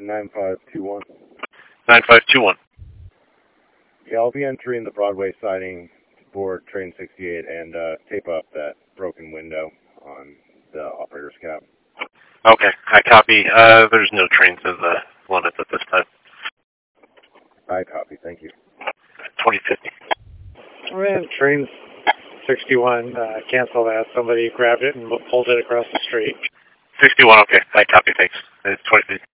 9521. 9521. Yeah, I'll be entering the Broadway siding for train 68 and tape up that broken window on the operator's cab. Okay, I copy. There's no trains in the limits at this time. I copy, thank you. 2050. Man, train 61, cancel that. Somebody grabbed it and pulled it across the street. 61, okay. I copy, thanks. It's 2050.